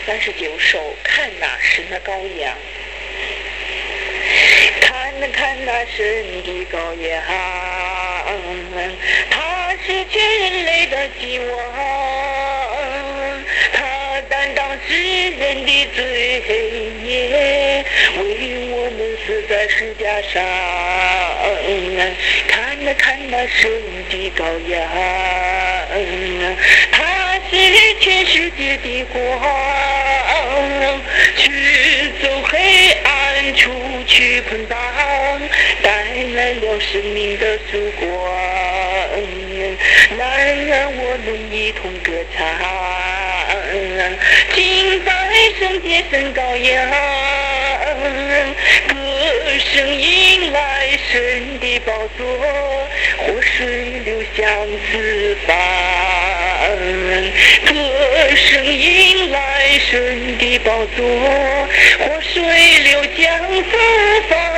39首，看那神的羔羊，看那神的羔羊，他是全人类的希望，他担当世人的罪孽，为我们死在十架上。看那神的羔羊，他是全世界的光，驱走黑暗，除去捆绑，带来了生命的曙光。来让我们一同歌唱，敬拜圣洁神羔羊，歌声迎来神的宝座，活水流向四方，歌声迎来神的宝座，活水流向四方。